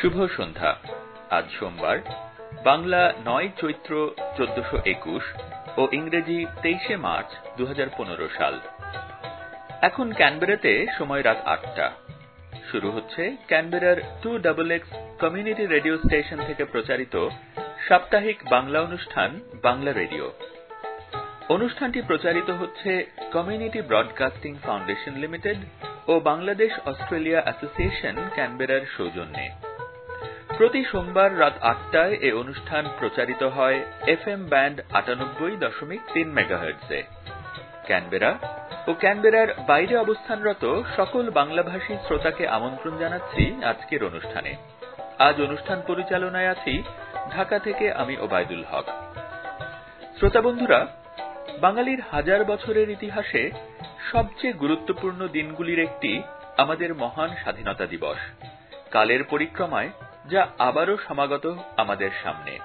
শুভ সন্ধ্যা। আজ সোমবার, বাংলা ৯ চৈত্র ১৪২১ ও ইংরেজি ২৩ মার্চ ২০১৫ সাল। এখন ক্যানবেরাতে সময় রাত ৮টা। শুরু হচ্ছে ক্যানবেরার 2XX কমিউনিটি রেডিও স্টেশন থেকে প্রচারিত সাপ্তাহিক বাংলা অনুষ্ঠান বাংলা রেডিও। অনুষ্ঠানটি প্রচারিত হচ্ছে কমিউনিটি ব্রডকাস্টিং ফাউন্ডেশন লিমিটেড ও বাংলাদেশ অস্ট্রেলিয়া অ্যাসোসিয়েশন ক্যানবেরার সৌজন্যে। প্রতি সোমবার রাত ৮টায় এ অনুষ্ঠান প্রচারিত হয় FM ব্যান্ড ৯৮.৩ মেগাহার্টজে। ক্যানবেরা ও ক্যানবেরার বাইরে অবস্থানরত সকল বাংলাভাষী শ্রোতাকে আমন্ত্রণ জানাচ্ছি আজকের অনুষ্ঠানে। আজ অনুষ্ঠান পরিচালনায় আছি ঢাকা থেকে আমি ওবায়দুল হক। শ্রোতা বন্ধুরা, বাঙালির হাজার বছরের ইতিহাসে সবচেয়ে গুরুত্বপূর্ণ দিনগুলির একটি আমাদের মহান স্বাধীনতা দিবস, কালের পরিক্রমায় যা আবারও সমাগত আমাদের সামনে।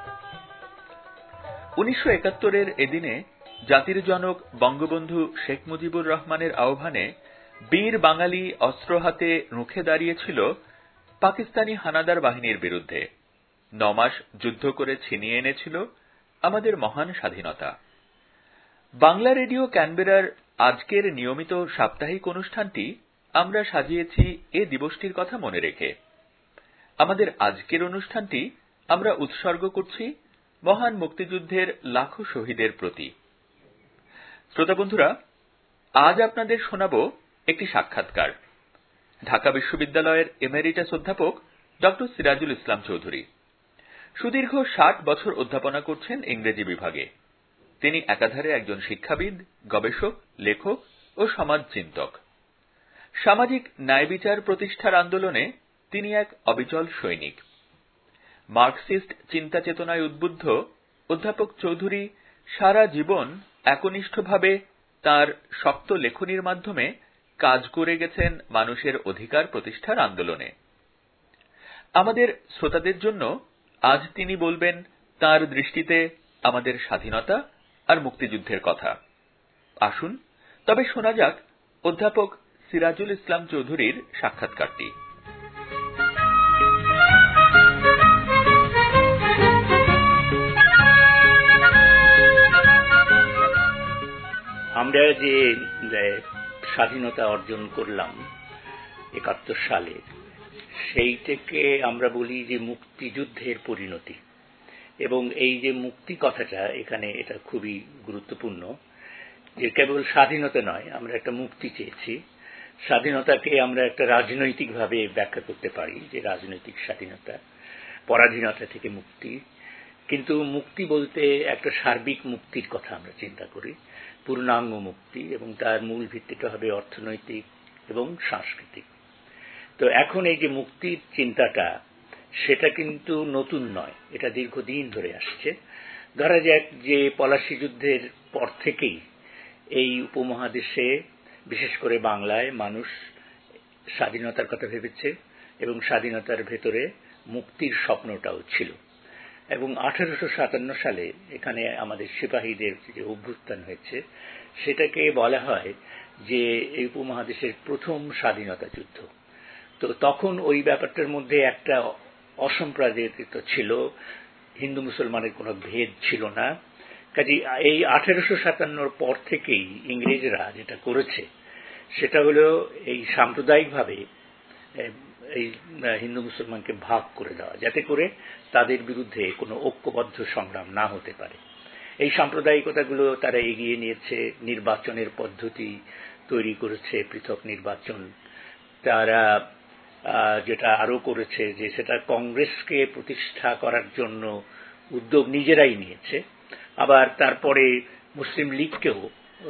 ১৯৭১-এর এদিনে জাতির জনক বঙ্গবন্ধু শেখ মুজিবুর রহমানের আহ্বানে বীর বাঙালি অস্ত্র হাতে রুখে দাঁড়িয়েছিল পাকিস্তানি হানাদার বাহিনীর বিরুদ্ধে। ৯ মাস যুদ্ধ করে ছিনিয়ে এনেছিল আমাদের মহান স্বাধীনতা। বাংলা রেডিও ক্যানবেরার আজকের নিয়মিত সাপ্তাহিক অনুষ্ঠানটি আমরা সাজিয়েছি এ দিবসটির কথা মনে রেখে। আমাদের আজকের অনুষ্ঠানটি আমরা উৎসর্গ করছি মহান মুক্তিযুদ্ধের লাখো শহীদের প্রতি। শ্রোতা বন্ধুরা, আজ আপনাদের শোনাব একটি সাক্ষাৎকার ঢাকা বিশ্ববিদ্যালয়ের এমেরিটাস অধ্যাপক ড. সিরাজুল ইসলাম চৌধুরী। সুদীর্ঘ ৬০ বছর অধ্যাপনা করছেন ইংরেজি বিভাগে। তিনি একাধারে একজন শিক্ষাবিদ, গবেষক, লেখক ও সমাজচিন্তক। সামাজিক ন্যায় বিচার প্রতিষ্ঠার আন্দোলনে তিনি এক অবিচল সৈনিক। মার্কসিস্ট চিন্তা চেতনায় উদ্বুদ্ধ অধ্যাপক চৌধুরী সারা জীবন একনিষ্ঠভাবে তাঁর শক্ত লেখনীর মাধ্যমে কাজ করে গেছেন মানুষের অধিকার প্রতিষ্ঠার আন্দোলনে। আমাদের শ্রোতাদের জন্য আজ তিনি বলবেন তাঁর দৃষ্টিতে আমাদের স্বাধীনতা আর মুক্তিযুদ্ধের কথা। আসুন তবে শোনা যাক অধ্যাপক সিরাজুল ইসলাম চৌধুরীর সাক্ষাৎকারটি। আমরা যে স্বাধীনতা অর্জন করলাম ৭১ সালে, সেইটাকে আমরা বলি যে মুক্তিযুদ্ধের পরিণতি। এবং এই যে মুক্তি কথাটা এখানে এটা খুবই গুরুত্বপূর্ণ, যে কেবল স্বাধীনতা নয়, আমরা একটা মুক্তি চেয়েছি। স্বাধীনতাকে আমরা একটা রাজনৈতিকভাবে ব্যাখ্যা করতে পারি, যে রাজনৈতিক স্বাধীনতা, পরাধীনতা থেকে মুক্তি। কিন্তু মুক্তি বলতে একটা সার্বিক মুক্তির কথা আমরা চিন্তা করি, পূর্ণাঙ্গ মুক্তি, এবং তার মূল ভিত্তিটা হবে অর্থনৈতিক এবং সাংস্কৃতিক। তো এখন এই যে মুক্তির চিন্তাটা, সেটা কিন্তু নতুন নয়, এটা দীর্ঘদিন ধরে আসছে। ধরা যাক যে পলাশী যুদ্ধের পর থেকেই এই উপমহাদেশে, বিশেষ করে বাংলায়, মানুষ স্বাধীনতার কথা ভেবেছে এবং স্বাধীনতার ভেতরে মুক্তির স্বপ্নটাও ছিল। এবং ১৮৫৭ সালে এখানে আমাদের সিপাহীদের যে অভ্যুত্থান হয়েছে, সেটাকে বলা হয় যে এই উপমহাদেশের প্রথম স্বাধীনতা যুদ্ধ। তো তখন ওই ব্যাপারটার মধ্যে একটা অসাম্প্রদায়িকতা ছিল, হিন্দু মুসলমানের কোনো ভেদ ছিল না। কাজে এই ১৮৫৭ পর থেকেই ইংরেজরা যেটা করেছে, সেটা হলো এই সাম্প্রদায়িকভাবে এই হিন্দু মুসলমানকে ভাগ করে দেওয়া, যাতে করে তাদের বিরুদ্ধে কোনো ঐক্যবদ্ধ সংগ্রাম না হতে পারে। এই সাম্প্রদায়িকতাগুলো তারা এগিয়ে নিয়েছে, নির্বাচনের পদ্ধতি তৈরি করেছে, পৃথক নির্বাচন। তারা যেটা আরো করেছে, যে সেটা কংগ্রেসকে প্রতিষ্ঠা করার জন্য উদ্যোগ নিজেরাই নিয়েছে, আবার তারপরে মুসলিম লীগকেও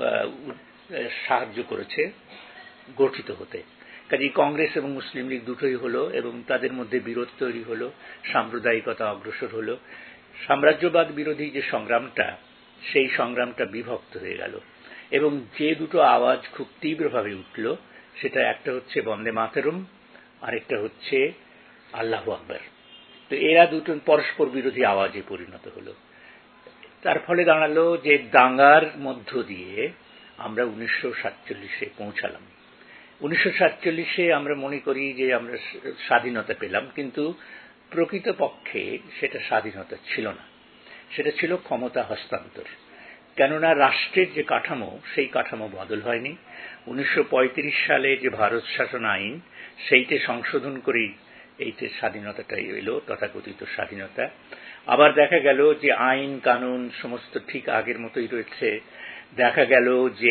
সাহায্য করেছে গঠিত হতে। কাজেই কংগ্রেস এবং মুসলিম লীগ দুটোই হলো, এবং তাদের মধ্যে বিরোধ তৈরি হলো, সাম্প্রদায়িকতা অগ্রসর হলো। সাম্রাজ্যবাদ বিরোধী যে সংগ্রামটা, সেই সংগ্রামটা বিভক্ত হয়ে গেল, এবং যে দুটো আওয়াজ খুব তীব্রভাবে উঠল, সেটা একটা হচ্ছে বন্দে মাতরম, আরেকটা হচ্ছে আল্লাহু আকবার। তো এরা দুটো পরস্পর বিরোধী আওয়াজে পরিণত হলো। তার ফলে দাঁড়ালো যে দাঙ্গার মধ্য দিয়ে আমরা ১৯৪৭-এ পৌঁছালাম। ১৯৪৭-এ আমরা মনে করি যে আমরা স্বাধীনতা পেলাম, কিন্তু প্রকৃতপক্ষে সেটা স্বাধীনতা ছিল না, সেটা ছিল ক্ষমতা হস্তান্তর। কেননা রাষ্ট্রের যে কাঠামো, সেই কাঠামো বদল হয়নি। 1935 সালে যে ভারত শাসন আইন, সেইটে সংশোধন করেই এইটে স্বাধীনতাটা এলো, তথাকথিত স্বাধীনতা। আবার দেখা গেল যে আইন কানুন সমস্ত ঠিক আগের মতোই রয়েছে। দেখা গেল যে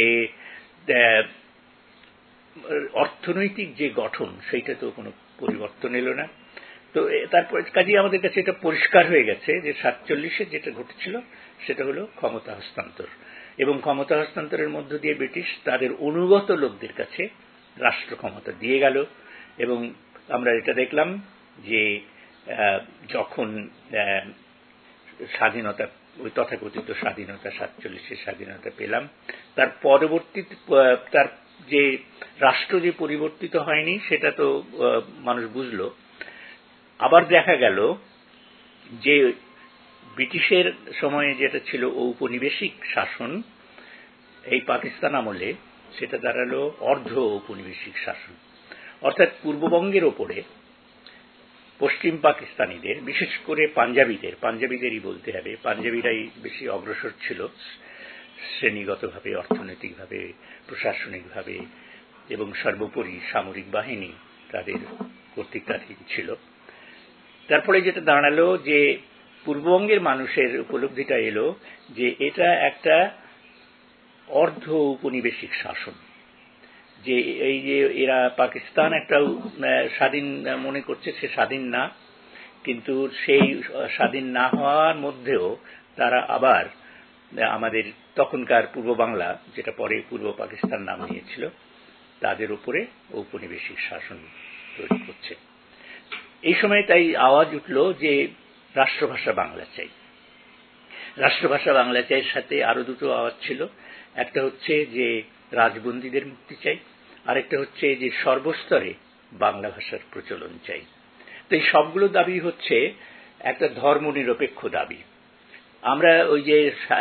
অর্থনৈতিক যে গঠন, সেইটা তো কোনো পরিবর্তন এলো না। তো তারপরে কাজেই আমাদের কাছে এটা পরিষ্কার হয়ে গেছে যে 47-এ যেটা ঘটেছিল সেটা হলো ক্ষমতা হস্তান্তর, এবং ক্ষমতা হস্তান্তরের মধ্য দিয়ে ব্রিটিশ তাদের অনুগত লোকদের কাছে রাষ্ট্র ক্ষমতা দিয়ে গেল। এবং আমরা এটা দেখলাম যে যখন স্বাধীনতা, ওই তথাকথিত স্বাধীনতা, 47-এর স্বাধীনতা পেলাম, তার পরবর্তী তার যে রাষ্ট্র যে পরিবর্তিত হয়নি সেটা তো মানুষ বুঝল। আবার দেখা গেল যে ব্রিটিশের সময়ে যেটা ছিল ঔপনিবেশিক শাসন, এই পাকিস্তান আমলে সেটা দাঁড়ালো অর্ধ ঔপনিবেশিক শাসন। অর্থাৎ পূর্ববঙ্গের ওপরে পশ্চিম পাকিস্তানিদের, বিশেষ করে পাঞ্জাবিদেরই বলতে হবে, পাঞ্জাবিরাই বেশি অগ্রসর ছিল শ্রেণীগতভাবে, অর্থনৈতিকভাবে, প্রশাসনিকভাবে, এবং সর্বোপরি সামরিক বাহিনী তাদের কর্তৃত্বাধীন ছিল। তারপরে যেটা দাঁড়ালো যে পূর্ববঙ্গের মানুষের উপলব্ধিটা এলো যে এটা একটা অর্ধ ঔপনিবেশিক শাসন, যে এই যে এরা পাকিস্তান একটা স্বাধীন মনে করছে, সে স্বাধীন না, কিন্তু সেই স্বাধীন না হওয়ার মধ্যেও তারা আবার আমাদের তখনকার পূর্ব বাংলা, যেটা পরে পূর্ব পাকিস্তান নাম নিয়েছিল, তাদের উপরে ঔপনিবেশিক শাসন তৈরি করছে। এই সময় তাই আওয়াজ উঠল যে রাষ্ট্রভাষা বাংলা চাই। রাষ্ট্রভাষা বাংলা চাইয়ের সাথে আরো দুটো আওয়াজ ছিল। একটা হচ্ছে যে রাজবন্দীদের মুক্তি চাই, আরেকটা হচ্ছে যে সর্বস্তরে বাংলা ভাষার প্রচলন চাই। তো এই সবগুলো দাবি হচ্ছে একটা ধর্মনিরপেক্ষ দাবি। আমরা ওই যে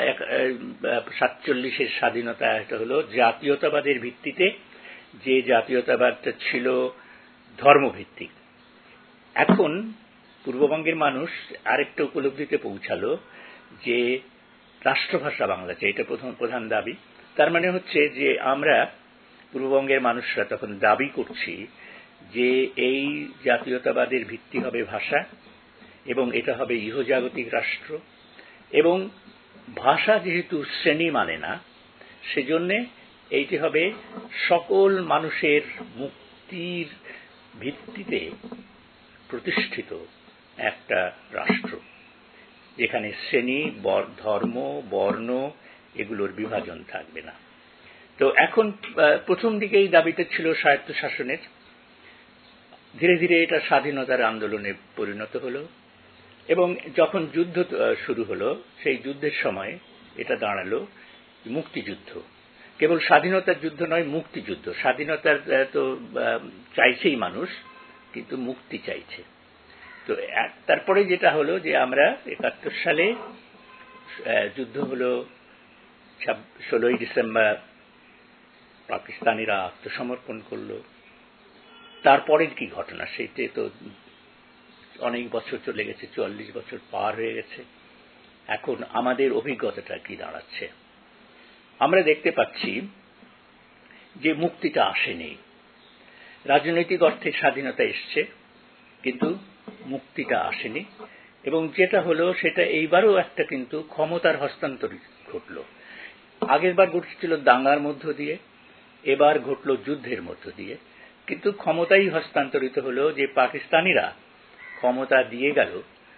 47-এর স্বাধীনতা, এটা হলো জাতীয়তাবাদের ভিত্তিতে, যে জাতীয়তাবাদটা ছিল ধর্মভিত্তিক। এখন পূর্ববঙ্গের মানুষ আরেকটা উপলব্ধিতে পৌঁছালো যে রাষ্ট্রভাষা বাংলা চাই, এটা প্রধান দাবি। তার মানে হচ্ছে যে আমরা পূর্ববঙ্গের মানুষরা তখন দাবি করছি যে এই জাতীয়তাবাদের ভিত্তি হবে ভাষা, এবং এটা হবে ইহজাগতিক রাষ্ট্র, এবং ভাষা যেহেতু শ্রেণী মানে না, সেজন্য এইটি হবে সকল মানুষের মুক্তির ভিত্তিতে প্রতিষ্ঠিত একটা রাষ্ট্র, যেখানে শ্রেণী, ধর্ম, বর্ণ এগুলোর বিভাজন থাকবে না। তো এখন প্রথম দিকে এই দাবিটা ছিল স্বায়ত্তশাসনের, ধীরে ধীরে এটা স্বাধীনতার আন্দোলনে পরিণত হলো, এবং যখন যুদ্ধ শুরু হলো, সেই যুদ্ধের সময় এটা দাঁড়ালো মুক্তিযুদ্ধ। কেবল স্বাধীনতার যুদ্ধ নয়, মুক্তিযুদ্ধ। স্বাধীনতার তো চাইছেই মানুষ, কিন্তু মুক্তি চাইছে। তো তারপরে যেটা হলো যে আমরা 71 সালে যুদ্ধ হলো, 16ই ডিসেম্বর পাকিস্তানিরা আত্মসমর্পণ করলো। তারপরের কি ঘটনা, সেইতে তো অনেক বছর চলে গেছে, 44 বছর পার হয়ে গেছে। এখন আমাদের অভিজ্ঞতাটা কি দাঁড়াচ্ছে? আমরা দেখতে পাচ্ছি যে মুক্তিটা আসেনি। রাজনৈতিক অর্থে স্বাধীনতা এসছে, কিন্তু মুক্তিটা আসেনি। এবং যেটা হলো সেটা এইবারও একটা কিন্তু ক্ষমতার হস্তান্তর ঘটল। আগের বার ঘটেছিল দাঙ্গার মধ্য দিয়ে, এবার ঘটল যুদ্ধের মধ্য দিয়ে। কিন্তু ক্ষমতাই হস্তান্তরিত হলো, যে পাকিস্তানিরা ক্ষমতা দিয়ে গেল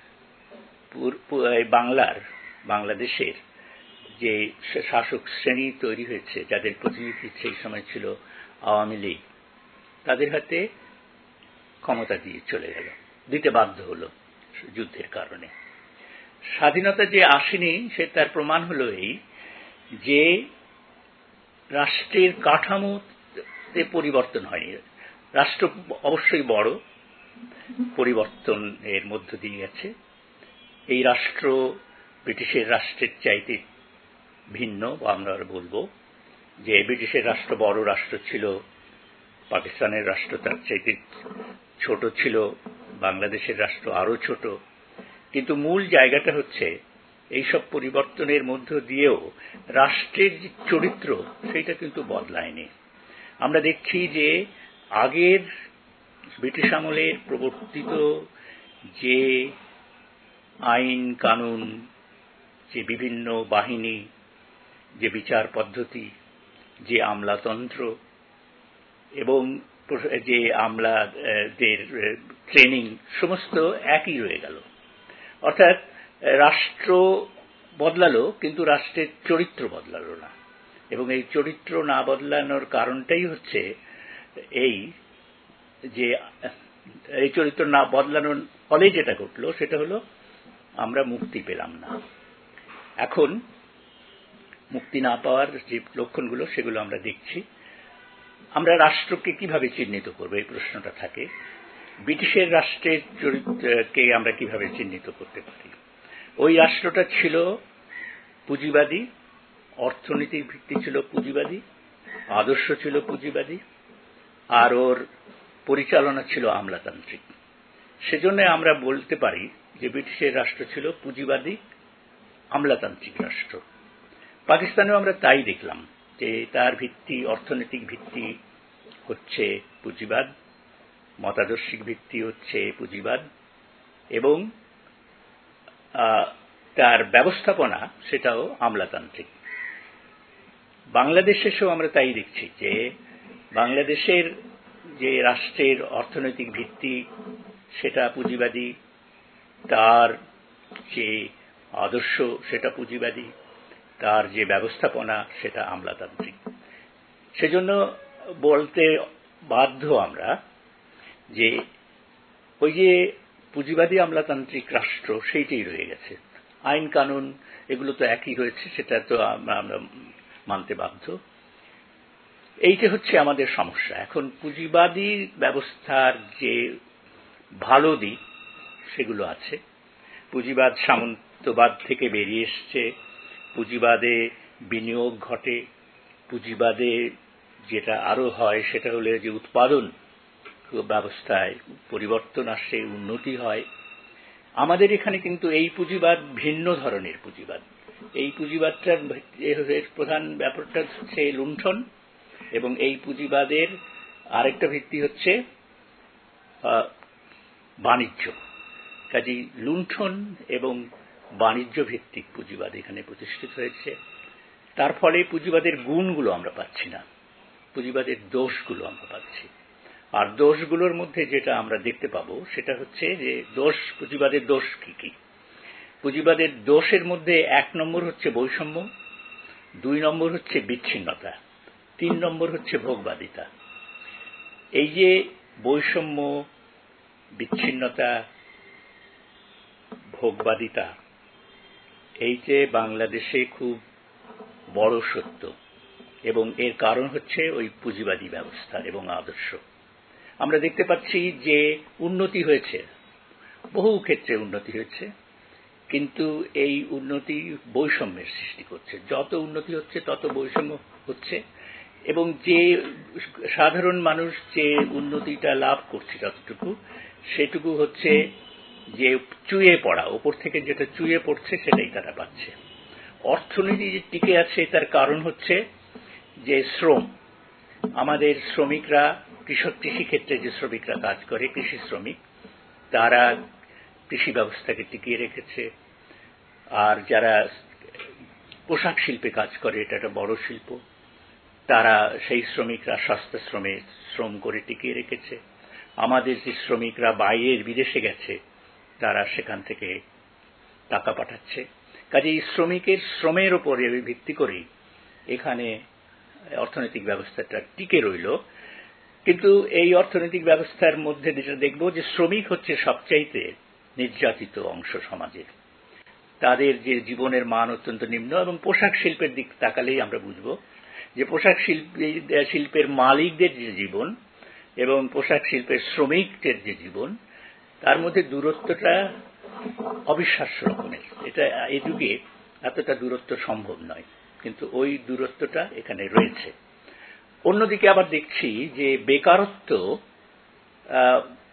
বাংলাদেশের যে শাসক শ্রেণী তৈরি হয়েছে, যাদের প্রতিনিধি সেই সময় ছিল আওয়ামী লীগ, তাদের হাতে ক্ষমতা দিয়ে চলে গেল, দিতে বাধ্য হলো যুদ্ধের কারণে। স্বাধীনতা যে আসেনি সে তার প্রমাণ হলো এই যে রাষ্ট্রের কাঠামোতে পরিবর্তন হয়নি। রাষ্ট্র অবশ্যই বড় পরিবর্তনের মধ্য দিয়ে গেছে। এই রাষ্ট্র ব্রিটিশের রাষ্ট্রের চাইতে ভিন্ন। আমরা বলবো যে ব্রিটিশের রাষ্ট্র বড় রাষ্ট্র ছিল, পাকিস্তানের রাষ্ট্র তার চাইতে ছোট ছিল, বাংলাদেশের রাষ্ট্র আরো ছোট, কিন্তু মূল জায়গাটা হচ্ছে এইসব পরিবর্তনের মধ্য দিয়েও রাষ্ট্রের যে চরিত্র সেটা কিন্তু বদলায়নি। আমরা দেখছি যে আগের ব্রিটিশ আমলের প্রবর্তিত যে আইন কানুন, যে বিভিন্ন বাহিনী, যে বিচার পদ্ধতি, যে আমলাতন্ত্র এবং যে আমলাদের ট্রেনিং, সমস্ত একই রয়ে গেল। অর্থাৎ রাষ্ট্র বদলালো কিন্তু রাষ্ট্রের চরিত্র বদলালো না। এবং এই চরিত্র না বদলানোর কারণটাই হচ্ছে এই চরিত্র না বদলানোর ফলে যেটা ঘটলো সেটা হলো আমরা মুক্তি পেলাম না। এখন মুক্তি না পাওয়ার যে লক্ষণগুলো সেগুলো আমরা দেখছি। আমরা রাষ্ট্রকে কিভাবে চিহ্নিত করব এই প্রশ্নটা থাকে। ব্রিটিশের রাষ্ট্রের চরিত্রকে আমরা কিভাবে চিহ্নিত করতে পারি? ওই রাষ্ট্রটা ছিল পুঁজিবাদী, অর্থনীতির ভিত্তি ছিল পুঁজিবাদী, আদর্শ ছিল পুঁজিবাদী, আর ওর পরিচালনা ছিল আমলাতান্ত্রিক। সেজন্য আমরা বলতে পারি যে ব্রিটিশের রাষ্ট্র ছিল পুঁজিবাদী আমলাতান্ত্রিক রাষ্ট্র। পাকিস্তানেও আমরা তাই দেখলাম যে তার ভিত্তি, অর্থনৈতিক ভিত্তি হচ্ছে পুঁজিবাদ, মতাদর্শিক ভিত্তি হচ্ছে পুঁজিবাদ, এবং তার ব্যবস্থাপনা সেটাও আমলাতান্ত্রিক। বাংলাদেশেও আমরা তাই দেখছি যে বাংলাদেশের যে রাষ্ট্রের অর্থনৈতিক ভিত্তি সেটা পুঁজিবাদী, তার যে আদর্শ সেটা পুঁজিবাদী, তার যে ব্যবস্থাপনা সেটা আমলাতান্ত্রিক। সেজন্য বলতে বাধ্য আমরা যে ওই যে পুঁজিবাদী আমলাতান্ত্রিক রাষ্ট্র সেইটাই রয়ে গেছে। আইন কানুন এগুলো তো একই রয়েছে, সেটা তো আমরা মানতে বাধ্য। এইটা হচ্ছে আমাদের সমস্যা। এখন পুঁজিবাদী ব্যবস্থার যে ভালো দিক সেগুলো আছে। পুঁজিবাদ সামন্তবাদ থেকে বেরিয়ে এসছে, পুঁজিবাদে বিনিয়োগ ঘটে, পুঁজিবাদে যেটা আরো হয় সেটা হলো যে উৎপাদন ব্যবস্থায় পরিবর্তন আসে, উন্নতি হয়। আমাদের এখানে কিন্তু এই পুঁজিবাদ ভিন্ন ধরনের পুঁজিবাদ। এই পুঁজিবাদটার প্রধান ব্যাপারটা হচ্ছে লুণ্ঠন, এবং এই পুঁজিবাদের আরেকটা ভিত্তি হচ্ছে বাণিজ্য। কাজেই লুণ্ঠন এবং বাণিজ্য ভিত্তিক পুঁজিবাদ এখানে প্রতিষ্ঠিত হয়েছে। তার ফলে পুঁজিবাদের গুণগুলো আমরা পাচ্ছি না, পুঁজিবাদের দোষগুলো আমরা পাচ্ছি। আর দোষগুলোর মধ্যে যেটা আমরা দেখতে পাবো সেটা হচ্ছে যে পুঁজিবাদের দোষ কি কি। পুঁজিবাদের দোষের মধ্যে 1 নম্বর হচ্ছে বৈষম্য, 2 নম্বর হচ্ছে বিচ্ছিন্নতা, 3 নম্বর হচ্ছে ভোগবাদিতা। এই যে বৈষম্য, বিচ্ছিন্নতা, ভোগবাদিতা, এই যে বাংলাদেশে খুব বড় সত্য, এবং এর কারণ হচ্ছে ওই পুঁজিবাদী ব্যবস্থা এবং আদর্শ। আমরা দেখতে পাচ্ছি যে উন্নতি হয়েছে, বহু ক্ষেত্রে উন্নতি হয়েছে, কিন্তু এই উন্নতি বৈষম্যের সৃষ্টি করছে। যত উন্নতি হচ্ছে তত বৈষম্য হচ্ছে, এবং যে সাধারণ মানুষ যে উন্নতিটা লাভ করছে যতটুকু, সেটুকু হচ্ছে যে চুইয়ে পড়া, ওপর থেকে যেটা চুইয়ে পড়ছে সেটাই তারা পাচ্ছে। অর্থনীতি যে টিকে আছে তার কারণ হচ্ছে যে শ্রম। আমাদের শ্রমিকরা, কৃষি ক্ষেত্রে যে শ্রমিকরা কাজ করে, কৃষি শ্রমিক, তারা কৃষি ব্যবস্থাকে টিকিয়ে রেখেছে। আর যারা পোশাক শিল্পে কাজ করে, এটা একটা বড় শিল্প, তারা সেই শ্রমিকরা সস্তা শ্রমে শ্রম করে টিকিয়ে রেখেছে। আমাদের যে শ্রমিকরা বাইরের বিদেশে গেছে, তারা সেখান থেকে টাকা পাঠাচ্ছে। কাজেই শ্রমিকের শ্রমের উপরে ভিত্তি করেই এখানে অর্থনৈতিক ব্যবস্থাটা টিকে রইল। কিন্তু এই অর্থনৈতিক ব্যবস্থার মধ্যে যেটা দেখব যে শ্রমিক হচ্ছে সবচাইতে নির্যাতিত অংশ সমাজের। তাদের যে জীবনের মান অত্যন্ত নিম্ন, এবং পোশাক শিল্পের দিক তাকালেই আমরা বুঝব যে পোশাক শিল্পের মালিকদের যে জীবন এবং পোশাক শিল্পের শ্রমিকদের যে জীবন, তার মধ্যে দূরত্বটা অবিশ্বাস্য রকমের। এটা এই যুগে এতটা দূরত্ব সম্ভব নয়, কিন্তু ওই দূরত্বটা এখানে রয়েছে। অন্যদিকে আবার দেখছি যে বেকারত্ব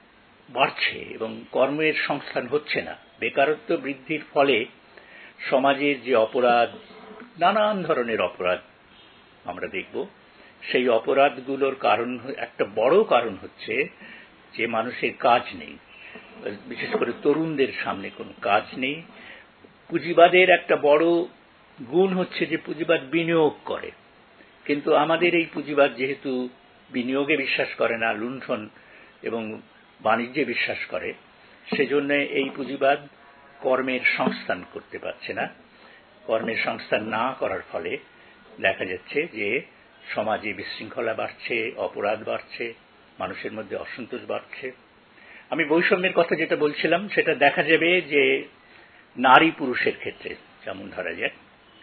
বাড়ছে এবং কর্মের সংস্থান হচ্ছে না। বেকারত্ব বৃদ্ধির ফলে সমাজের যে অপরাধ, নানান ধরনের অপরাধ আমরা দেখব, সেই অপরাধগুলোর কারণ, একটা বড় কারণ হচ্ছে যে মানুষের কাজ নেই, বিশেষ করে তরুণদের সামনে কোনো কাজ নেই। পুঁজিবাদের একটা বড় গুণ হচ্ছে যে পুঁজিবাদ বিনিয়োগ করে, কিন্তু আমাদের এই পুঁজিবাদ যেহেতু বিনিয়োগে বিশ্বাস করে না, লুণ্ঠন এবং বাণিজ্যে বিশ্বাস করে, সেজন্য এই পুঁজিবাদ কর্মের সংস্থান করতে পারছে না। কর্মের সংস্থান না করার ফলে দেখা যাচ্ছে যে সমাজে বিশৃঙ্খলা বাড়ছে, অপরাধ বাড়ছে, মানুষের মধ্যে অসন্তোষ বাড়ছে। আমি বৈষম্যের কথা যেটা বলছিলাম সেটা দেখা যাবে যে নারী পুরুষের ক্ষেত্রে। যেমন ধরা যায়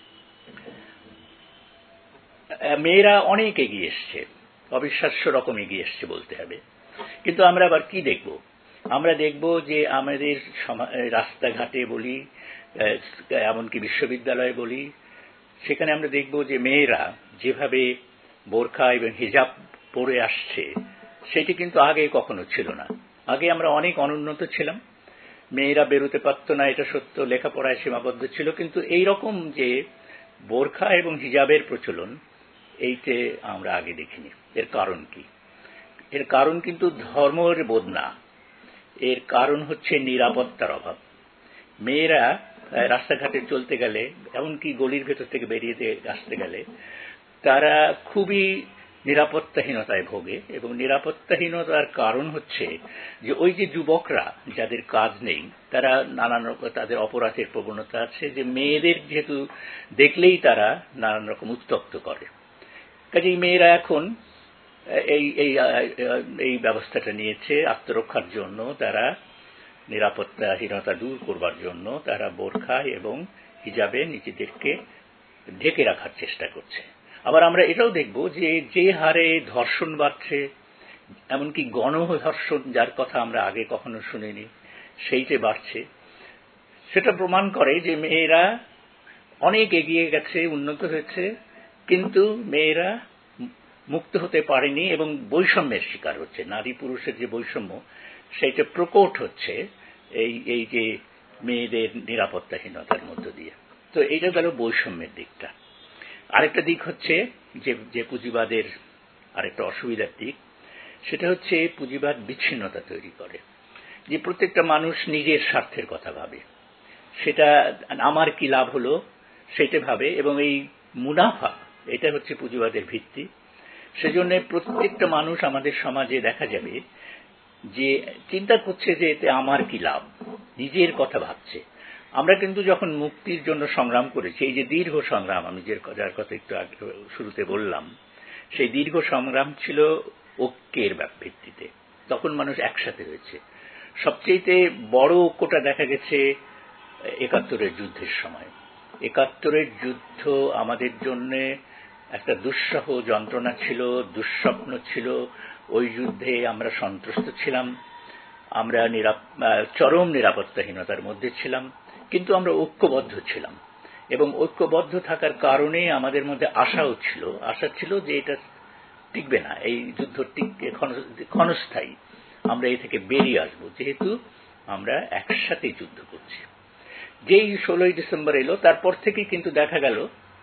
মেয়েরা অনেক এগিয়ে এসছে, অবিশ্বাস্য রকম এগিয়ে এসছে বলতে হবে। কিন্তু আমরা আবার কি দেখব? আমরা দেখব যে আমাদের রাস্তাঘাটে বলি, এমনকি বিশ্ববিদ্যালয়ে বলি, সেখানে আমরা দেখব যে মেয়েরা যেভাবে বোরখা এবং হিজাব পরে আসছে সেটি কিন্তু আগে কখনো ছিল না। আগে আমরা অনেক অনুন্নত ছিলাম, মেয়েরা বেরোতে পারত না, এটা সত্য, লেখাপড়ায় সীমাবদ্ধ ছিল, কিন্তু এই রকম যে বোরখা এবং হিজাবের প্রচলন এইতে আমরা আগে দেখিনি। এর কারণ কি? এর কারণ কিন্তু ধর্মের বোধ না, এর কারণ হচ্ছে নিরাপত্তার অভাব। মেয়েরা রাস্তাঘাটে চলতে গেলে, এমনকি গলির ভেতর থেকে বেরিয়ে আসতে গেলে, তারা খুবই নিরাপত্তাহীনতায় ভোগে। এবং নিরাপত্তাহীনতার কারণ হচ্ছে যে ওই যে যুবকরা যাদের কাজ নেই, তারা নানান রকম, তাদের অপরাধের প্রবণতা আছে, যে মেয়েদের যেহেতু দেখলেই তারা নানান রকম উত্ত্যক্ত করে। কাজেই মেয়েরা এখন এই ব্যবস্থাটা নিয়েছে আত্মরক্ষার জন্য। তারা নিরাপত্তাহীনতা দূর করবার জন্য তারা বোরখা এবং হিজাবে নিজেদেরকে ঢেকে রাখার চেষ্টা করছে। আবার আমরা এটাও দেখব যে যে হারে ধর্ষণ বাড়ছে, এমনকি গণধর্ষণ, যার কথা আমরা আগে কখনো শুনিনি, সেইটা বাড়ছে। সেটা প্রমাণ করে যে মেয়েরা অনেক এগিয়ে গেছে, উন্নত হয়েছে, কিন্তু মেয়েরা মুক্ত হতে পারেনি এবং বৈষম্যের শিকার হচ্ছে। নারী পুরুষের যে বৈষম্য সেইটা প্রকট হচ্ছে এই যে মেয়েদের নিরাপত্তাহীনতার মধ্য দিয়ে। তো এইটা গেল বৈষম্যের দিকটা। আরেকটা দিক হচ্ছে যে পুঁজিবাদের আরেকটা অসুবিধার দিক, সেটা হচ্ছে পুঁজিবাদ বিচ্ছিন্নতা তৈরি করে। যে প্রত্যেকটা মানুষ নিজের স্বার্থের কথা ভাবে, সেটা আমার কি লাভ হলো সেটা ভাবে, এবং এই মুনাফা, এটা হচ্ছে পুঁজিবাদের ভিত্তি। সেজন্য প্রত্যেকটা মানুষ আমাদের সমাজে দেখা যাবে যে চিন্তা করছে যে এতে আমার কি লাভ, নিজের কথা ভাবছে। আমরা কিন্তু যখন মুক্তির জন্য সংগ্রাম করেছি, এই যে দীর্ঘ সংগ্রাম, আমি যার কথা একটু শুরুতে বললাম, সেই দীর্ঘ সংগ্রাম ছিল ঐক্যের ভিত্তিতে। তখন মানুষ একসাথে হয়েছে। সবচেয়ে বড় ঐক্যটা দেখা গেছে ৭১-এর যুদ্ধের সময়। ৭১-এর যুদ্ধ আমাদের জন্য একটা দুঃসহ যন্ত্রণা ছিল, দুঃস্বপ্ন ছিল। ওই যুদ্ধে আমরা সন্ত্রস্ত ছিলাম, আমরা চরম নিরাপত্তাহীনতার মধ্যে ছিলাম, কিন্তু আমরা ঐক্যবদ্ধ ছিলাম। এবং ঐক্যবদ্ধ থাকার কারণে আমাদের মধ্যে আশা ছিল যে এটা টিকবে না, এই যুদ্ধ ক্ষণস্থায়ী, আমরা এ থেকে বেরিয়ে আসবো, যেহেতু আমরা একসাথে যুদ্ধ করছি। যেই 16ই ডিসেম্বর এলো, তারপর থেকে কিন্তু দেখা গেল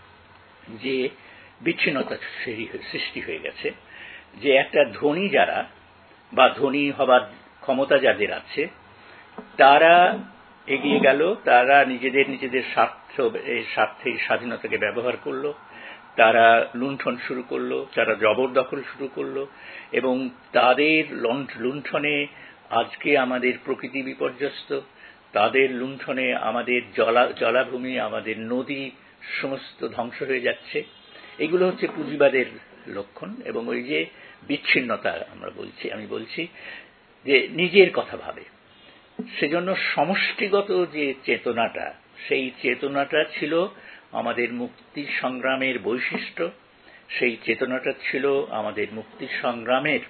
যে বিচ্ছিন্নতা সৃষ্টি হয়ে গেছে। যে একটা ধনী যারা, বা ধনী হবার ক্ষমতা যাদের আছে, তারা এগিয়ে গেল, তারা নিজেদের স্বার্থে স্বাধীনতাকে ব্যবহার করলো, তারা লুণ্ঠন শুরু করলো, তারা জবরদখল শুরু করলো, এবং তাদের লুণ্ঠনে আজকে আমাদের প্রকৃতি বিপর্যস্ত, তাদের লুণ্ঠনে আমাদের জলাভূমি, আমাদের নদী সমস্ত ধ্বংস হয়ে যাচ্ছে। এগুলো হচ্ছে পুঁজিবাদের লক্ষণ। এবং ওই যে বিচ্ছিন্নতা আমি বলছি যে নিজের কথা ভাবে, সেজন্য সমষ্টিগত যে চেতনাটা, সেই চেতনাটা ছিল আমাদের মুক্তি সংগ্রামের বৈশিষ্ট্য, সেই চেতনাটা ছিল আমাদের মুক্তি সংগ্রামের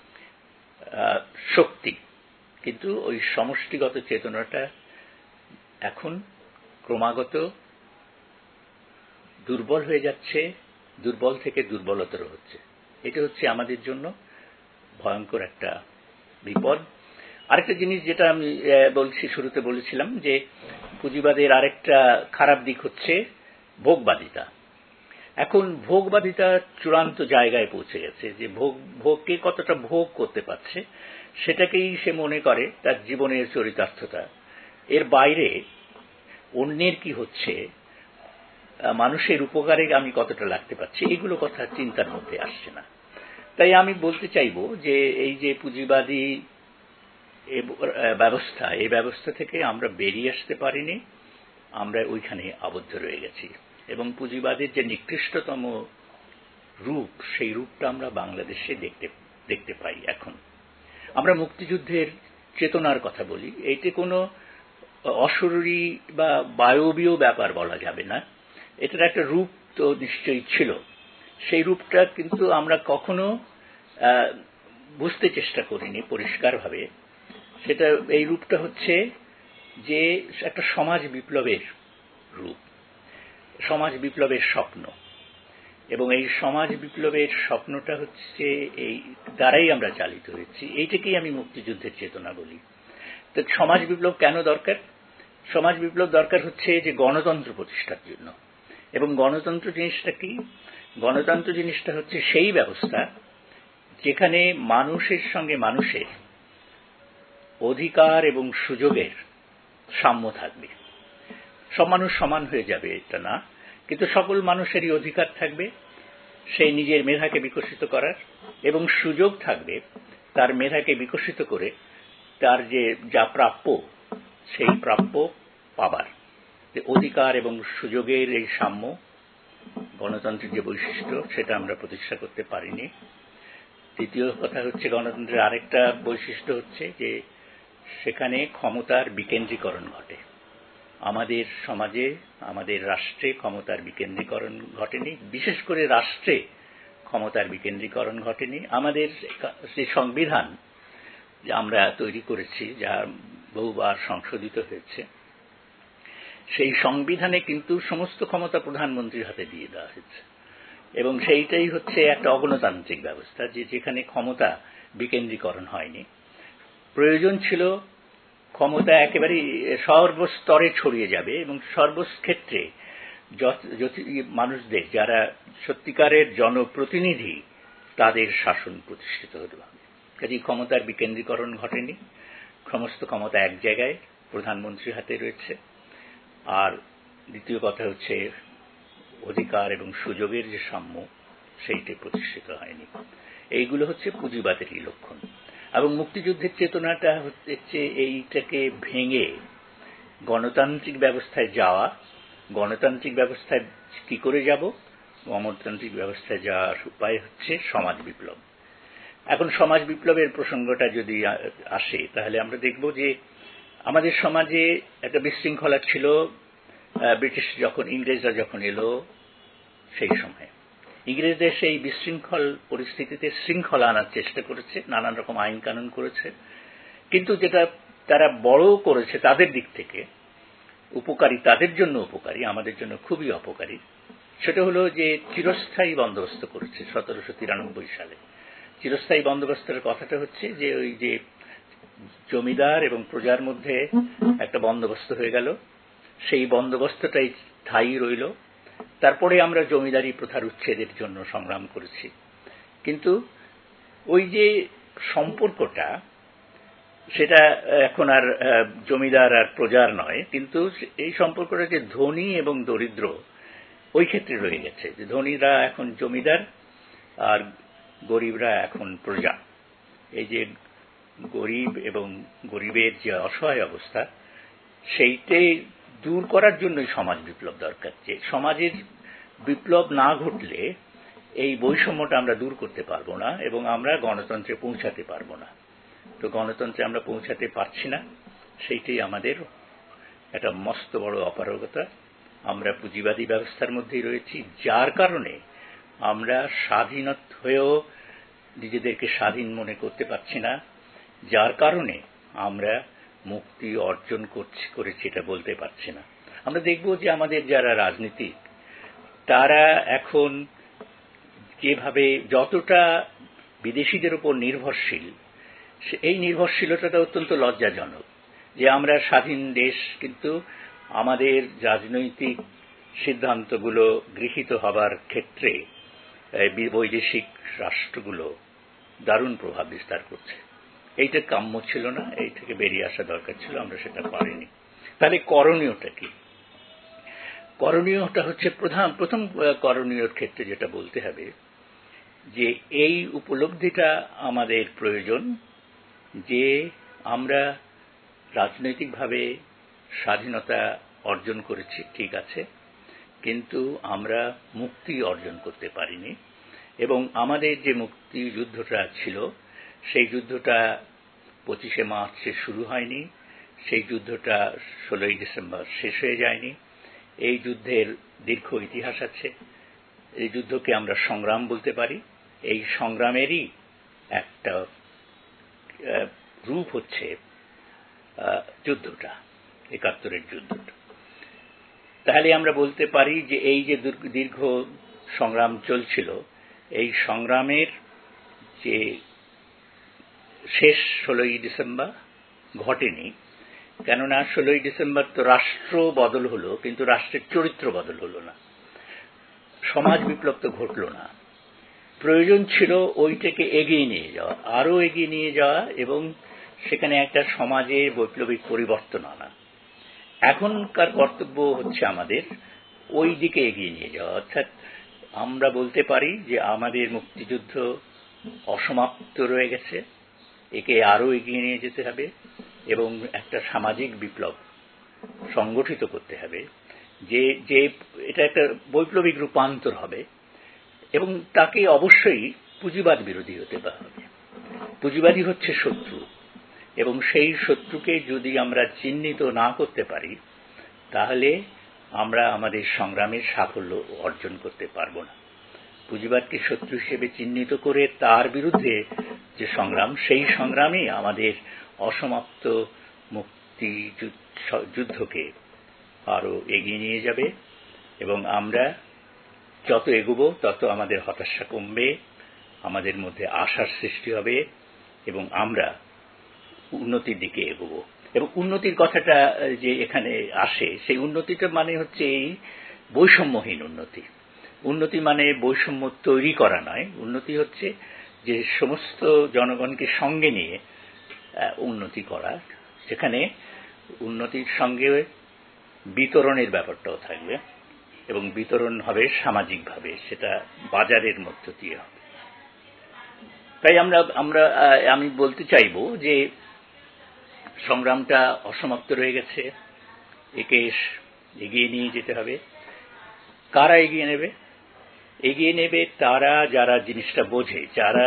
শক্তি। কিন্তু ওই সমষ্টিগত চেতনাটা এখন ক্রমাগত দুর্বল হয়ে যাচ্ছে, দুর্বল থেকে দুর্বলতর হচ্ছে। এটা হচ্ছে আমাদের জন্য ভয়ঙ্কর একটা বিপদ। আরেকটা জিনিস যেটা আমি বলছি, শুরুতে বলেছিলাম যে পুঁজিবাদের আরেকটা খারাপ দিক হচ্ছে ভোগবাদিতা। এখন ভোগবাদিতা চূড়ান্ত জায়গায় পৌঁছে গেছে, যে ভোগকে কতটা ভোগ করতে পারছে সেটাকেই সে মনে করে তার জীবনের চরিতার্থতা। এর বাইরে অন্যের কি হচ্ছে, মানুষের উপকারে আমি কতটা লাগতে পারছি, এগুলো কথা চিন্তার মধ্যে আসছে না। তাই আমি বলতে চাইব যে এই যে পুঁজিবাদী ব্যবস্থা, এই ব্যবস্থা থেকে আমরা বেরিয়ে আসতে পারিনি, আমরা ওইখানে আবদ্ধ রয়ে গেছি। এবং পুঁজিবাদের যে নিকৃষ্টতম রূপ, সেই রূপটা আমরা বাংলাদেশে দেখতে পাই। এখন আমরা মুক্তিযুদ্ধের চেতনার কথা বলি, এইটি কোনো অশরীরী বা বায়বীয় ব্যাপার বলা যাবে না, এটার একটা রূপ তো নিশ্চয়ই ছিল। সেই রূপটা কিন্তু আমরা কখনো বুঝতে চেষ্টা করিনি পরিষ্কারভাবে। সেটা, এই রূপটা হচ্ছে যে একটা সমাজ বিপ্লবের রূপ, সমাজ বিপ্লবের স্বপ্ন। এবং এই সমাজ বিপ্লবের স্বপ্নটা হচ্ছে এই দ্বারাই আমরা চালিত হয়েছি, এইটাকেই আমি মুক্তিযুদ্ধের চেতনা বলি। তো সমাজ বিপ্লব কেন দরকার? সমাজ বিপ্লব দরকার হচ্ছে যে গণতন্ত্র প্রতিষ্ঠার জন্য। এবং গণতন্ত্র জিনিসটা কি? গণতন্ত্র জিনিসটা হচ্ছে সেই ব্যবস্থা যেখানে মানুষের সঙ্গে মানুষের অধিকার এবং সুযোগের সাম্য থাকবে। সব মানুষ সমান হয়ে যাবে এটা না, কিন্তু সকল মানুষেরই অধিকার থাকবে সেই নিজের মেধাকে বিকশিত করার, এবং সুযোগ থাকবে তার মেধাকে বিকশিত করে তার যে যা প্রাপ্য সেই প্রাপ্য পাবার। অধিকার এবং সুযোগের এই সাম্য, গণতন্ত্রের যে বৈশিষ্ট্য, সেটা আমরা প্রতিষ্ঠা করতে পারিনি। দ্বিতীয় কথা হচ্ছে, গণতন্ত্রের আরেকটা বৈশিষ্ট্য হচ্ছে যে সেখানে ক্ষমতার বিকেন্দ্রীকরণ ঘটে। আমাদের সমাজে, আমাদের রাষ্ট্রে ক্ষমতার বিকেন্দ্রীকরণ ঘটেনি, বিশেষ করে রাষ্ট্রে ক্ষমতার বিকেন্দ্রীকরণ ঘটেনি। আমাদের যে সংবিধান যা আমরা তৈরি করেছি, যা বহুবার সংশোধিত হয়েছে, সেই সংবিধানে কিন্তু সমস্ত ক্ষমতা প্রধানমন্ত্রীর হাতে দিয়ে দেওয়া হয়েছে। এবং সেইটাই হচ্ছে একটা অগণতান্ত্রিক ব্যবস্থা, যে যেখানে ক্ষমতা বিকেন্দ্রীকরণ হয়নি। প্রয়োজন ছিল ক্ষমতা একেবারে সর্বস্তরে ছড়িয়ে যাবে এবং সর্বক্ষেত্রে মানুষদের, যারা সত্যিকারের জনপ্রতিনিধি, তাদের শাসন প্রতিষ্ঠিত হতে হবে। কাজেই ক্ষমতার বিকেন্দ্রীকরণ ঘটেনি, সমস্ত ক্ষমতা এক জায়গায় প্রধানমন্ত্রীর হাতে রয়েছে। আর দ্বিতীয় কথা হচ্ছে অধিকার এবং সুযোগের যে সাম্য, সেইটি প্রতিষ্ঠিত হয়নি। এইগুলো হচ্ছে পুঁজিবাদেরই লক্ষণ। এবং মুক্তিযুদ্ধের চেতনাটা হচ্ছে এইটাকে ভেঙে গণতান্ত্রিক ব্যবস্থায় যাওয়া। গণতান্ত্রিক ব্যবস্থায় কি করে যাব? গণতান্ত্রিক ব্যবস্থায় যাওয়ার উপায় হচ্ছে সমাজ বিপ্লব। এখন সমাজ বিপ্লবের প্রসঙ্গটা যদি আসে, তাহলে আমরা দেখব যে আমাদের সমাজে একটা বিশৃঙ্খলা ছিল ব্রিটিশ যখন, ইংরেজরা যখন এলো, সেই সময় ইংরেজদের সেই বিশৃঙ্খল পরিস্থিতিতে শৃঙ্খলা আনার চেষ্টা করেছে, নানান রকম আইন কানুন করেছে। কিন্তু যেটা তারা বড় করেছে তাদের দিক থেকে উপকারী, তাদের জন্য উপকারী, আমাদের জন্য খুবই অপকারী, সেটা হলো যে চিরস্থায়ী বন্দোবস্ত করেছে 1793 সালে। চিরস্থায়ী বন্দোবস্তের কথাটা হচ্ছে যে ওই যে জমিদার এবং প্রজার মধ্যে একটা বন্দোবস্ত হয়ে গেল, সেই বন্দোবস্তটাই স্থায়ী রইল। তারপরে আমরা জমিদারি প্রথার উচ্ছেদের জন্য সংগ্রাম করেছি। কিন্তু ওই যে সম্পর্কটা, সেটা এখন আর জমিদার আর প্রজার নয়, কিন্তু এই সম্পর্কটা যে ধনী এবং দরিদ্র ওই ক্ষেত্রে রয়ে গেছে, যে ধনীরা এখন জমিদার আর গরিবরা এখন প্রজা। এই যে গরিব এবং গরিবের যে অসহায় অবস্থা, সেইটাই দূর করার জন্যই সমাজ বিপ্লব দরকার। যে সমাজের বিপ্লব না ঘটলে এই বৈষম্যটা আমরা দূর করতে পারবো না এবং আমরা গণতন্ত্রে পৌঁছাতে পারবো না। তো গণতন্ত্রে আমরা পৌঁছাতে পারছি না, সেইটাই আমাদের একটা মস্ত বড় অপারগতা। আমরা পুঁজিবাদী ব্যবস্থার মধ্যেই রয়েছি, যার কারণে আমরা স্বাধীন হয়েও নিজেদেরকে স্বাধীন মনে করতে পারছি না, যার কারণে আমরা মুক্তি অর্জন করেছি এটা বলতে পারছি না। আমরা দেখব যে আমাদের যারা রাজনীতিক, তারা এখন যেভাবে যতটা বিদেশিদের উপর নির্ভরশীল, এই নির্ভরশীলতাটা অত্যন্ত লজ্জাজনক যে আমরা স্বাধীন দেশ, কিন্তু আমাদের রাজনৈতিক সিদ্ধান্তগুলো গৃহীত হবার ক্ষেত্রে বৈদেশিক রাষ্ট্রগুলো দারুণ প্রভাব বিস্তার করছে। এইটা কাম্য ছিল না, এই থেকে বেরিয়ে আসা দরকার ছিল, আমরা সেটা পারিনি। তাহলে করণীয়টা কি? করণীয়টা হচ্ছে প্রথম করণীয়র ক্ষেত্রে যেটা বলতে হবে যে এই উপলব্ধিটা আমাদের প্রয়োজন যে আমরা রাজনৈতিকভাবে স্বাধীনতা অর্জন করেছি, ঠিক আছে, কিন্তু আমরা মুক্তি অর্জন করতে পারিনি। এবং আমাদের যে মুক্তিযুদ্ধটা ছিল সেই যুদ্ধটা 25শে মার্চে শুরু হয়নি, সেই যুদ্ধটা 16ই ডিসেম্বর শেষ হয়ে যায়নি। এই যুদ্ধের দীর্ঘ ইতিহাস আছে। এই যুদ্ধকে আমরা সংগ্রাম বলতে পারি। এই সংগ্রামেরই একটা রূপ হচ্ছে যুদ্ধটা, 71-এর যুদ্ধটা। তাহলে আমরা বলতে পারি যে এই যে দীর্ঘ সংগ্রাম চলছিল, এই সংগ্রামের যে শেষ 16ই ডিসেম্বর ঘটেনি, কেননা 16ই ডিসেম্বর তো রাষ্ট্র বদল হলো, কিন্তু রাষ্ট্রের চরিত্র বদল হলো না, সমাজ বিপ্লব তো ঘটল না। প্রয়োজন ছিল ওইটাকে এগিয়ে নিয়ে যাওয়া, আরো এগিয়ে নিয়ে যাওয়া, এবং সেখানে একটা সমাজের বৈপ্লবিক পরিবর্তন আনা। এখনকার কর্তব্য হচ্ছে আমাদের ওই দিকে এগিয়ে নিয়ে যাওয়া। অর্থাৎ আমরা বলতে পারি যে আমাদের মুক্তিযুদ্ধ অসমাপ্ত রয়ে গেছে, একে আরো এগিয়ে নিয়ে যেতে হবে এবং একটা সামাজিক বিপ্লব সংগঠিত করতে হবে, যে এটা একটা বৈপ্লবিক রূপান্তর হবে, এবং তাকে অবশ্যই পুঁজিবাদ বিরোধী হতে হবে। পুঁজিবাদী হচ্ছে শত্রু, এবং সেই শত্রুকে যদি আমরা চিহ্নিত না করতে পারি তাহলে আমরা আমাদের সংগ্রামের সাফল্য অর্জন করতে পারব না। পুঁজিবাদকে শত্রু হিসেবে চিহ্নিত করে তার বিরুদ্ধে যে সংগ্রাম, সেই সংগ্রামই আমাদের অসমাপ্ত মুক্তি যুদ্ধকে আরো এগিয়ে নিয়ে যাবে, এবং আমরা যত এগোবো তত আমাদের হতাশা কমবে, আমাদের মধ্যে আশার সৃষ্টি হবে, এবং আমরা উন্নতির দিকে এগোবো। এবং উন্নতির কথাটা যে এখানে আসে, সেই উন্নতিটা মানে হচ্ছে এই বৈষম্যহীন উন্নতি। উন্নতি মানে বৈষম্য তৈরি করা নয়, উন্নতি হচ্ছে যে সমস্ত জনগণকে সঙ্গে নিয়ে উন্নতি করা, সেখানে উন্নতির সঙ্গে বিতরণের ব্যাপারটাও থাকবে, এবং বিতরণ হবে সামাজিকভাবে, সেটা বাজারের মধ্য দিয়ে হবে। তাই আমি বলতে চাইব যে সংগ্রামটা অসমাপ্ত রয়ে গেছে, একে এগিয়ে নিয়ে যেতে হবে। কারা এগিয়ে নেবে? এগিয়ে নেবে তারা যারা জিনিসটা বোঝে, যারা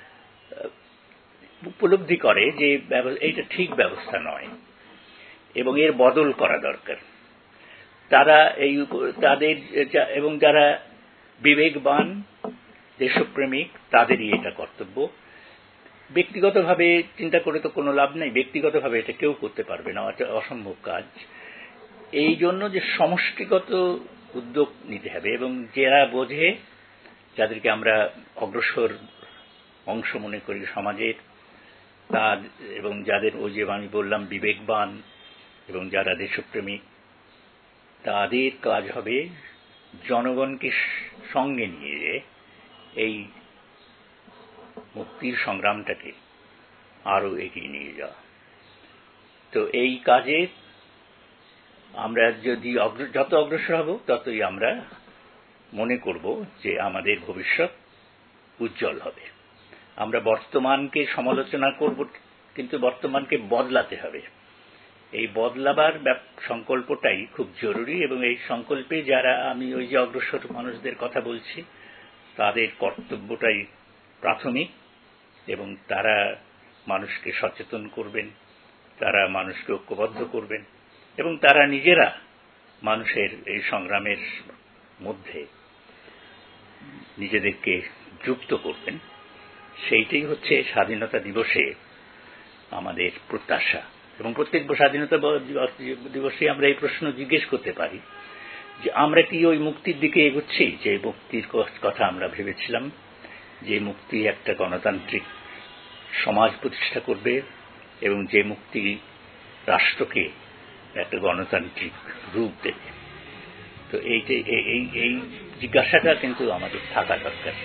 উপলব্ধি করে যে এইটা ঠিক ব্যবস্থা নয় এবং এর বদল করা দরকার। তারা তাদের এবং যারা বিবেকবান, দেশপ্রেমিক, তাদেরই এটা কর্তব্য। ব্যক্তিগতভাবে চিন্তা করে তো কোনো লাভ নেই, ব্যক্তিগতভাবে এটা কেউ করতে পারবে না, এটা অসম্ভব কাজ। এই জন্য যে সমষ্টিগত উদ্যোগ নিতে হবে, এবং যারা বোঝে, যাদেরকে আমরা অগ্রসর অংশ মনে করি সমাজের, এবং যাদের ওই যে আমি বললাম বিবেকবান এবং যারা দেশপ্রেমিক, তাদের কাজ হবে জনগণকে সঙ্গে নিয়ে এই মুক্তির সংগ্রামটাকে আরো এগিয়ে নিয়ে যাওয়া। তো এই কাজে আমরা যদি যত অগ্রসর হব ততই আমরা মনে করব যে আমাদের ভবিষ্যৎ উজ্জ্বল হবে। আমরা বর্তমানকে সমালোচনা করব, কিন্তু বর্তমানকে বদলাতে হবে। এই বদলাবার সংকল্পটাই খুব জরুরি, এবং এই সংকল্পে যারা, আমি ওই যে অগ্রসর মানুষদের কথা বলছি, তাদের কর্তব্যটাই প্রাথমিক, এবং তারা মানুষকে সচেতন করবেন, তারা মানুষকে ঐক্যবদ্ধ করবেন, এবং তারা নিজেরা মানুষের এই সংগ্রামের মধ্যে নিজেদেরকে যুক্ত করবেন। সেইটাই হচ্ছে স্বাধীনতা দিবসে আমাদের প্রত্যাশা। এবং প্রত্যেক স্বাধীনতা দিবসে আমরা এই প্রশ্ন জিজ্ঞেস করতে পারি যে আমরা কি ওই মুক্তির দিকে এগোচ্ছি, যে মুক্তির কথা আমরা ভেবেছিলাম, যে মুক্তি একটা গণতান্ত্রিক সমাজ প্রতিষ্ঠা করবে এবং যে মুক্তি রাষ্ট্রকে একটা গণতান্ত্রিক রূপ দেবে। তো এই জিজ্ঞাসাটা কিন্তু আমাদের থাকা দরকার।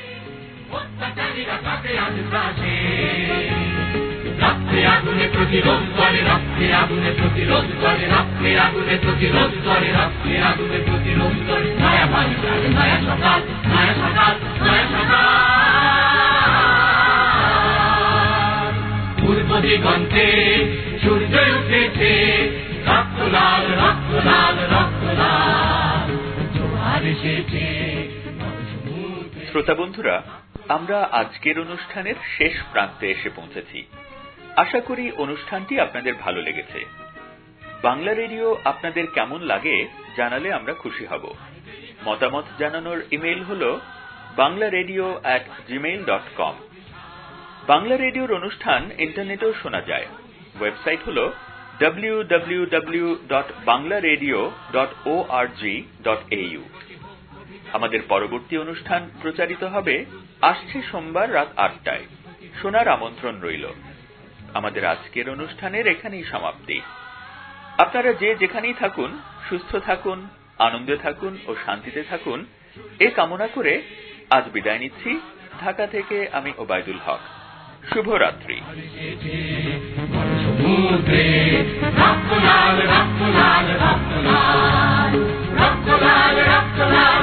রক্তে আগুনে প্রতিরোধ করে, রক্তে আগুনে প্রতিরোধ করে, রক্তে আগুনে প্রতিরোধ করে, রক্তে আগুনে প্রতিরোধ করে। নয়া বাংলার নয়া সকাল, নয়া সকাল, নয়া সকাল। পূর্ব দিগন্তে সূর্য উঠেছে, রক্ত লাল, রক্ত লাল, রক্ত লাল, জোয়ার এসেছে। শ্রোতা বন্ধুরা, আমরা আজকের অনুষ্ঠানের শেষ প্রান্তে এসে পৌঁছেছি। আশা করি অনুষ্ঠানটি আপনাদের ভালো লেগেছে। বাংলা রেডিও আপনাদের কেমন লাগে জানালে আমরা খুশি হব। মতামত জানানোর ইমেইল হল banglaredio@gmail.com। বাংলা রেডিওর অনুষ্ঠান ইন্টারনেটেও শোনা যায়। ওয়েবসাইট হল www.banglaradio.org.au। আমাদের পরবর্তী অনুষ্ঠান প্রচারিত হবে আসছে সোমবার রাত 8টায়। শোনার আমন্ত্রণ রইল। আমাদের আজকের অনুষ্ঠানের এখানেই সমাপ্তি। আপনারা যে যেখানেই থাকুন, সুস্থ থাকুন, আনন্দে থাকুন ও শান্তিতে থাকুন, এই কামনা করে আজ বিদায় নিচ্ছি। ঢাকা থেকে আমি ওবায়দুল হক। শুভরাত্রি। রক্ত লাল, রক্ত লাল, রক্ত লাল, রক্ত লাল, রক্ত লাল।